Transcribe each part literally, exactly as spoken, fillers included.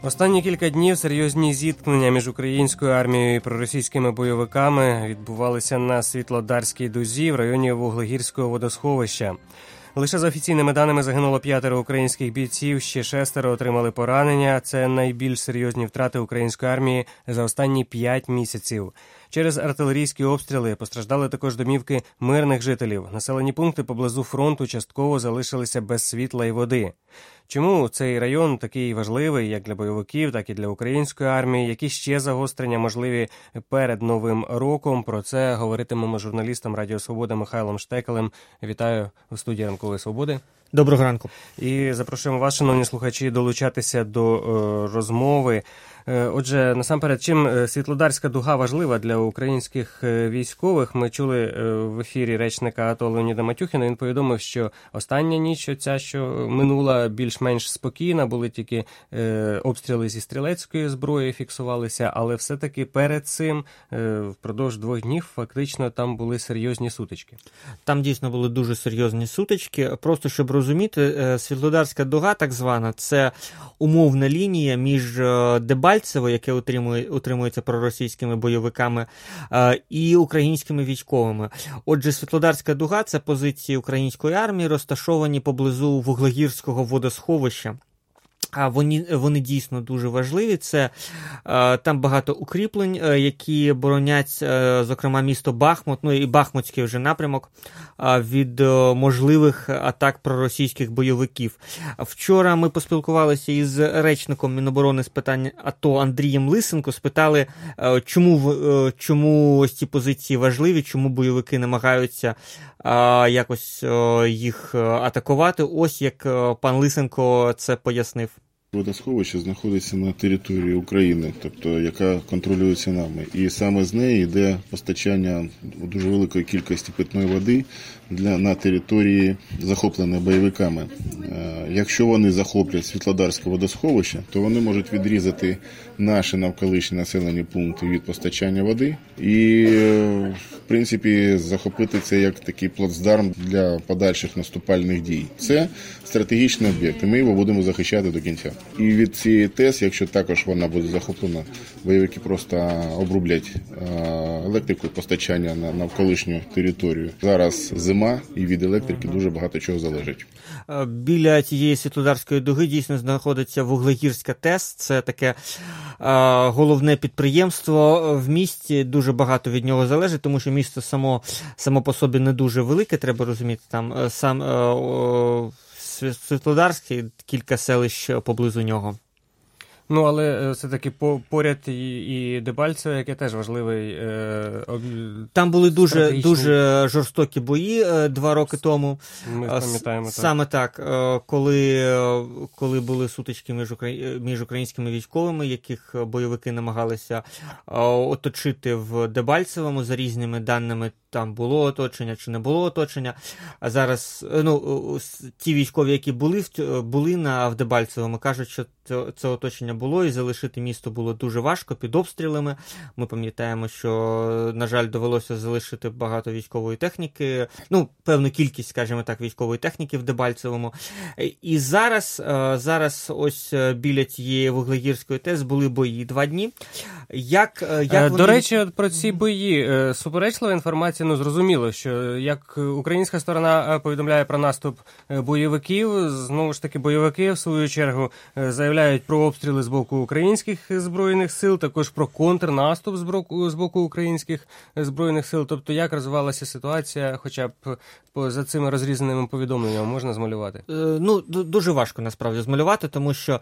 Останні кілька днів серйозні зіткнення між українською армією і проросійськими бойовиками відбувалися на Світлодарській дузі в районі Вуглегірського водосховища. Лише за офіційними даними загинуло п'ятеро українських бійців, ще шестеро отримали поранення. Це найбільш серйозні втрати української армії за останні п'ять місяців. Через артилерійські обстріли постраждали також домівки мирних жителів. Населені пункти поблизу фронту частково залишилися без світла і води. Чому цей район такий важливий як для бойовиків, так і для української армії? Які ще загострення можливі перед Новим роком? Про це говоритимемо з журналістом Радіо Свобода Михайлом Штекелем. Вітаю у студії Ранкової Свободи. Доброго ранку. І запрошуємо вас, шановні слухачі, долучатися до е, розмови. Е, отже, насамперед, чим Світлодарська дуга важлива для українських військових? Ми чули е, в ефірі речника АТО Леоніда Матюхіна. Він повідомив, що остання ніч, ця, що минула, більш-менш спокійна, були тільки е, обстріли зі стрілецької зброї фіксувалися, але все-таки перед цим е, впродовж двох днів фактично там були серйозні сутички. Там дійсно були дуже серйозні сутички. Просто щоб розуміти, Світлодарська дуга, так звана, це умовна лінія між Дебальцево, яке утримує, утримується проросійськими бойовиками, і українськими військовими. Отже, Світлодарська дуга – це позиції української армії, розташовані поблизу Вуглегірського водосховища. А вони, вони дійсно дуже важливі. Це е, там багато укріплень, е, які боронять, е, зокрема, місто Бахмут, ну і Бахмутський вже напрямок, е, від е, можливих атак проросійських бойовиків. Вчора ми поспілкувалися із речником Міноборони з питань АТО Андрієм Лисенко, спитали, е, чому, е, чому ось ці позиції важливі, чому бойовики намагаються е, якось е, їх атакувати. Ось як е, пан Лисенко це пояснив. Водосховище знаходиться на території України, тобто яка контролюється нами. І саме з неї йде постачання дуже великої кількості питної води для, на території, захопленої бойовиками. Якщо вони захоплять Світлодарське водосховище, то вони можуть відрізати наші навколишні населені пункти від постачання води і, в принципі, захопити це як такий плацдарм для подальших наступальних дій. Це стратегічний об'єкт, і ми його будемо захищати до кінця. І від цієї ТЕС, якщо також вона буде захоплена, бойовики просто обрублять електрику, постачання на навколишню територію. Зараз зима, і від електрики дуже багато чого залежить. Біля цієї Світлодарської дуги дійсно знаходиться Вуглегірська ТЕС. Це таке е, головне підприємство в місті. Дуже багато від нього залежить, тому що місто само, само по собі не дуже велике, треба розуміти. Там сам е, о, Світлодарський, кілька селищ поблизу нього. Ну, але все-таки поряд і, і Дебальцеве, яке теж важливий е, об... Там були дуже, дуже жорстокі бої е, два роки тому. Ми пам'ятаємо так. Саме так, е, коли, коли були сутички між, украї... між українськими військовими, яких бойовики намагалися е, оточити в Дебальцевому, за різними даними, там було оточення чи не було оточення. А зараз, ну, ті військові, які були, були на в Дебальцевому, кажуть, що це, це оточення було, і залишити місто було дуже важко під обстрілами. Ми пам'ятаємо, що, на жаль, довелося залишити багато військової техніки, ну, певну кількість, скажімо так, військової техніки в Дебальцевому. І зараз, зараз ось біля цієї Вуглегірської ТЕС були бої два дні. Як, як вони... До речі, от про ці бої суперечлива інформація. Ну, зрозуміло, що як українська сторона повідомляє про наступ бойовиків, знову ж таки бойовики в свою чергу заявляють про обстріли з боку українських збройних сил, також про контрнаступ з боку, з боку українських збройних сил. Тобто як розвивалася ситуація, хоча б за цими розрізненими повідомленнями можна змалювати? Ну, дуже важко насправді змалювати, тому що,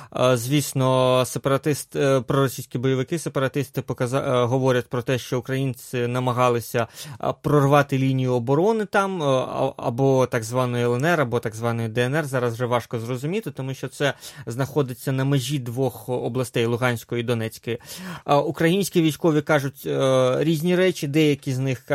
звісно, сепаратист, проросійські бойовики, сепаратисти показа... говорять про те, що українці намагалися прорвати лінію оборони там, або так званої ЛНР, або так званої ДНР. Зараз вже важко зрозуміти, тому що це знаходиться на межі двох областей, Луганської і Донецької. Українські військові кажуть різні речі, деякі з них,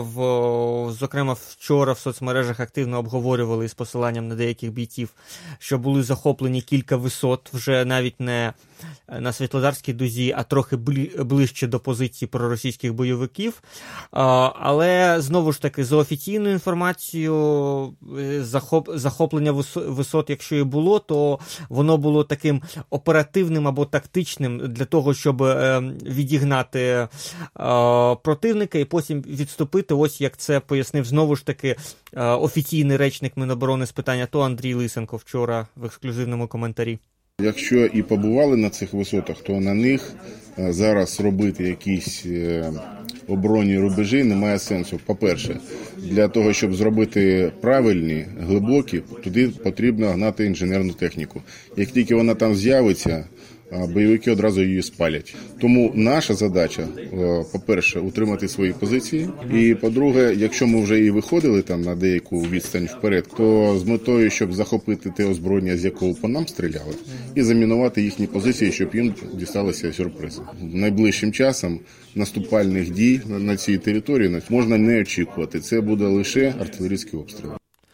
зокрема вчора в соцмережах активно обговорювали з посиланням на деяких бійців, що були захоплені кілька висот, вже навіть не на Світлодарській дузі, а трохи ближче до позиції проросійських бойовиків. Але, знову ж таки, за офіційною інформацією, захоп, захоплення висот, якщо і було, то воно було таким оперативним або тактичним для того, щоб відігнати противника і потім відступити. Ось як це пояснив знову ж таки офіційний речник Міноборони з питань АТО Андрій Лисенко вчора в ексклюзивному коментарі. Якщо і побували на цих висотах, то на них зараз робити якісь оборонні рубежі немає сенсу. По-перше, для того, щоб зробити правильні, глибокі, туди потрібно гнати інженерну техніку. Як тільки вона там з'явиться, бойовики одразу її спалять. Тому наша задача, по-перше, утримати свої позиції. І, по-друге, якщо ми вже і виходили там на деяку відстань вперед, то з метою, щоб захопити те озброєння, з якого по нам стріляли, і замінувати їхні позиції, щоб їм дісталися сюрпризи. Найближчим часом наступальних дій на цій території можна не очікувати. Це буде лише артилерійський обстріл.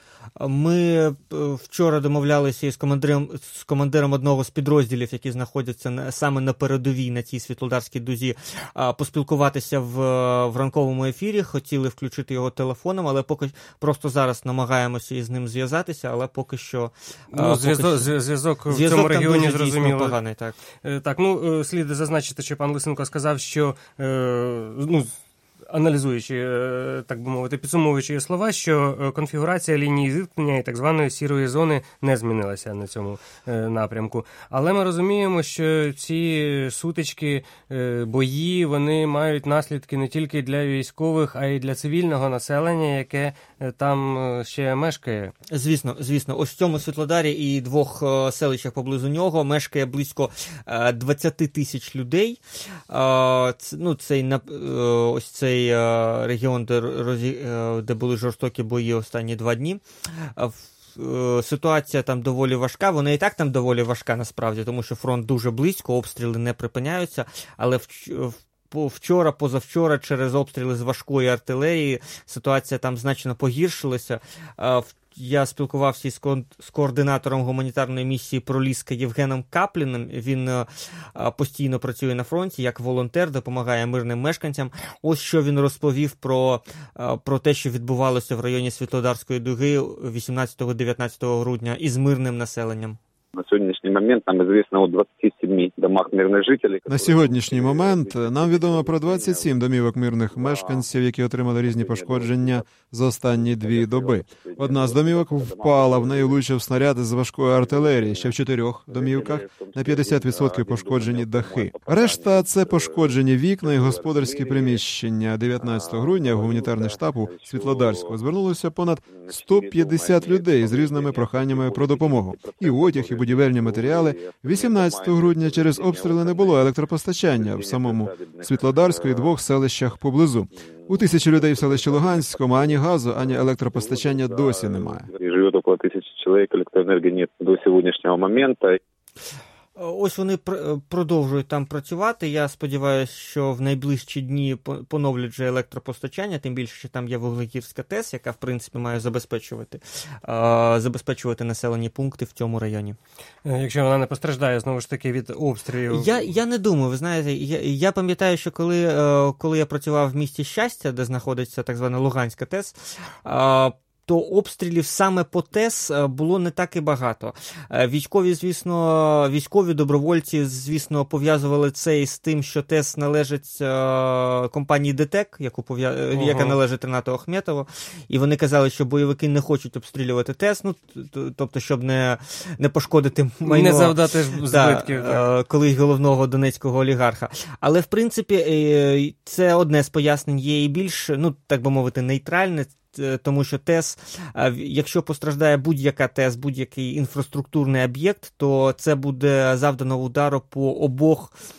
Ми вчора домовлялися із командиром, з командиром одного з підрозділів, які знаходяться на, саме на передовій на цій Світлодарській дузі, поспілкуватися в, в ранковому ефірі. Хотіли включити його телефоном, але поки просто зараз намагаємося із ним зв'язатися, але поки що... Ну, зв'язок, що... зв'язок в зв'язок цьому регіоні, дуже, зрозуміло. Поганий, так. Так, ну, слід зазначити, що пан Лисенко сказав, що, ну, аналізуючи, так би мовити, підсумовуючи її слова, що конфігурація лінії зіткнення і так званої сірої зони не змінилася на цьому напрямку. Але ми розуміємо, що ці сутички, бої, вони мають наслідки не тільки для військових, а й для цивільного населення, яке там ще мешкає. Звісно, звісно. Ось в цьому Світлодарі і двох селищах поблизу нього мешкає близько двадцять тисяч людей. Ну, цей, ось цей регіон, де, де були жорстокі бої останні два дні. Ситуація там доволі важка, вона і так там доволі важка насправді, тому що фронт дуже близько, обстріли не припиняються, але вчора, позавчора через обстріли з важкої артилерії ситуація там значно погіршилася. Я спілкувався із ко- з координатором гуманітарної місії «Проліска» Євгеном Капліним. Він а, постійно працює на фронті як волонтер, допомагає мирним мешканцям. Ось що він розповів про, а, про те, що відбувалося в районі Світлодарської дуги вісімнадцятого-дев'ятнадцятого грудня із мирним населенням. На сьогоднішній момент нам відомо о двадцяти семи домах мирних жителів. На сьогоднішній момент нам відомо про двадцять сім домівок мирних мешканців, які отримали різні пошкодження за останні дві доби. Одна з домівок впала, в неї влучив снаряд з важкої артилерії. Ще в чотирьох домівках на п'ятдесят відсотків пошкоджені дахи. Решта – це пошкоджені вікна і господарські приміщення. дев'ятнадцятого грудня в гуманітарний штаб у Світлодарську звернулося понад сто п'ятдесят людей з різними проханнями про допомогу. І одяг, і будівельні матеріали. вісімнадцятого грудня через обстріли не було електропостачання в самому Світлодарську і двох селищах поблизу. У тисячі людей в селищі Луганському ані газу, ані електропостачання досі немає. Живе около тисячі чоловік, електроенергії немає до сьогоднішнього моменту. Ось вони продовжують там працювати. Я сподіваюся, що в найближчі дні поновлять же електропостачання, тим більше, що там є Вуглегірська ТЕС, яка, в принципі, має забезпечувати, забезпечувати населені пункти в цьому районі. Якщо вона не постраждає, знову ж таки, від обстрілів? Я, я не думаю, ви знаєте, я, я пам'ятаю, що коли, коли я працював в місті Щастя, де знаходиться так звана Луганська ТЕС, то обстрілів саме по ТЕС було не так і багато. Військові, звісно, військові добровольці, звісно, пов'язували це із тим, що ТЕС належить компанії ДТЕК, яку пов'я... ага. яка належить Ренату Ахметову, і вони казали, що бойовики не хочуть обстрілювати ТЕС, ну, тобто, щоб не, не пошкодити майно, не завдати збитків, да, колись головного донецького олігарха. Але, в принципі, це одне з пояснень, є і більш, ну, так би мовити, нейтральне, тому що ТЕС, якщо постраждає будь-яка ТЕС, будь-який інфраструктурний об'єкт, то це буде завдано удару по обох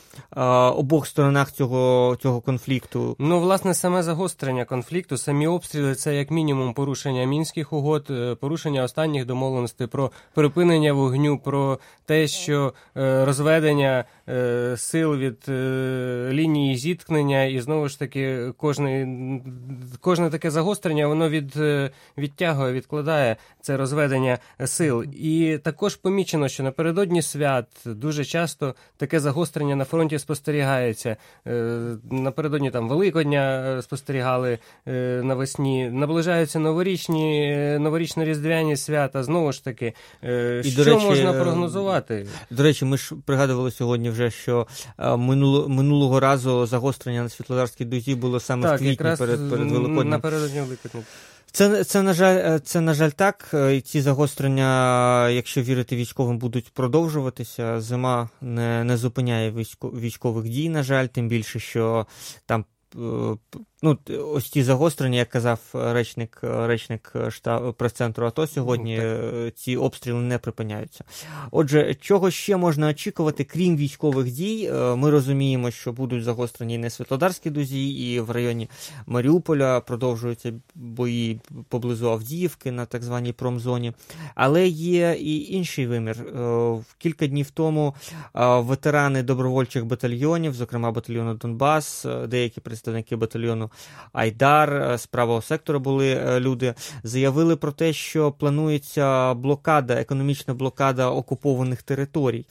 обох сторонах цього, цього конфлікту? Ну, власне, саме загострення конфлікту, самі обстріли – це як мінімум порушення Мінських угод, порушення останніх домовленостей про припинення вогню, про те, що розведення сил від лінії зіткнення, і знову ж таки кожне, кожне таке загострення, воно від, відтягує, відкладає це розведення сил. І також помічено, що напередодні свят дуже часто таке загострення на фронті спостерігається. Напередодні там Великодня спостерігали навесні, наближаються новорічні, новорічно-різдвяні свята, знову ж таки. І, що речі, можна прогнозувати? До речі, ми ж пригадували сьогодні вже, що минуло, минулого разу загострення на Світлодарській дузі було саме так, в квітні перед, перед Великоднем. Напередодні Великодня. Це, це, на жаль, це, на жаль, так. І ці загострення, якщо вірити військовим, будуть продовжуватися. Зима не, не зупиняє військових дій, на жаль, тим більше, що там ну, ось ті загострення, як казав речник, речник штаб, прес-центру АТО сьогодні, ну, ці обстріли не припиняються. Отже, чого ще можна очікувати, крім військових дій? Ми розуміємо, що будуть загострені і на Світлодарській дузі, і в районі Маріуполя продовжуються бої поблизу Авдіївки на так званій промзоні. Але є і інший вимір. Кілька днів тому ветерани добровольчих батальйонів, зокрема батальйону Донбас, деякі представники батальйону Айдар, з правого сектора були люди, заявили про те, що планується блокада, економічна блокада окупованих територій.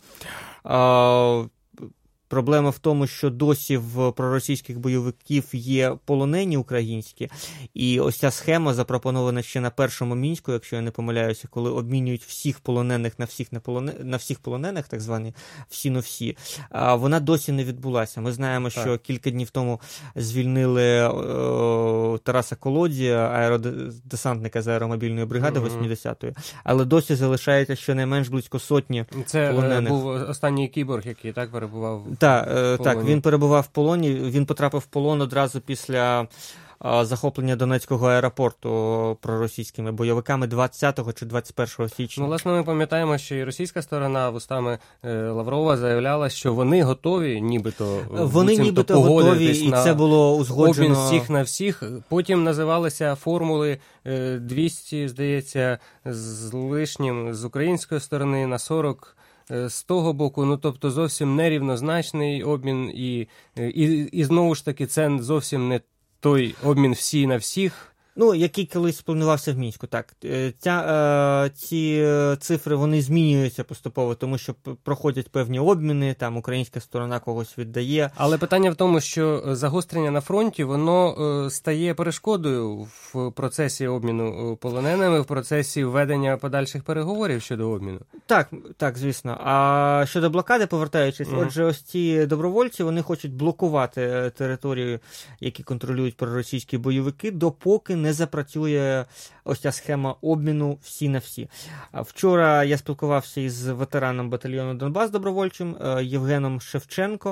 Проблема в тому, що досі в проросійських бойовиків є полонені українські, і ось ця схема, запропонована ще на першому Мінську, якщо я не помиляюся, коли обмінюють всіх полонених на всіх, не полоне... на всіх полонених, так звані всі-но-всі, вона досі не відбулася. Ми знаємо, так. що кілька днів тому звільнили о, Тараса Колодія, аеродесантника з аеромобільної бригади mm-hmm. вісімдесятої, але досі залишається щонайменш близько сотні Це полонених. Це був останній кіборг, який так перебував. Так, так, він перебував в полоні, він потрапив в полон одразу після а, захоплення Донецького аеропорту проросійськими бойовиками двадцятого чи двадцять першого січня. Ну, власне, ми пам'ятаємо, що і російська сторона вустами е, Лаврова заявляла, що вони готові нібито Вони нібито готові, і це було узгоджено. Обмін всіх на всіх. Потім називалися формули е, двісті, здається, з лишнім з української сторони на сорок з того боку, ну, тобто зовсім нерівнозначний обмін, і, і, і знову ж таки це зовсім не той обмін всі на всіх. Ну, який колись планувався в Мінську, так. Ця, е, ці цифри, вони змінюються поступово, тому що проходять певні обміни, там українська сторона когось віддає. Але питання в тому, що загострення на фронті, воно е, стає перешкодою в процесі обміну полоненими, в процесі введення подальших переговорів щодо обміну. Так, так, звісно. А щодо блокади, повертаючись, mm-hmm. отже, ось ці добровольці, вони хочуть блокувати територію, які контролюють проросійські бойовики, допоки не запрацює ось ця схема обміну всі на всі. Вчора я спілкувався із ветераном батальйону Донбас добровольчим Євгеном Шевченко.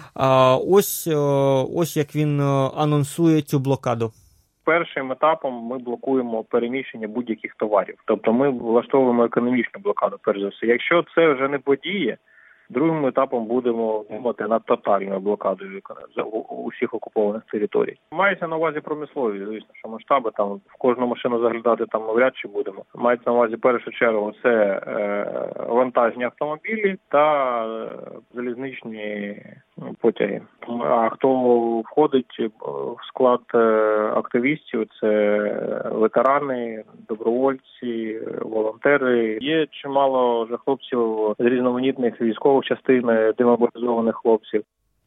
Ось, ось як він анонсує цю блокаду. Першим етапом ми блокуємо переміщення будь-яких товарів. Тобто ми влаштовуємо економічну блокаду, перш за все. Якщо це вже не подіє, другим етапом будемо думати над тотальною блокадою усіх окупованих територій. Мається на увазі промислові, звісно, що масштаби, там в кожну машину заглядати там навряд чи будемо. Мається на увазі в першу чергу це е, вантажні автомобілі та е, залізничні потяги. А хто входить в склад е, активістів, це ветерани, добровольці, волонтери. Є чимало вже хлопців з різноманітних військових частин, демобілізованих хлопців.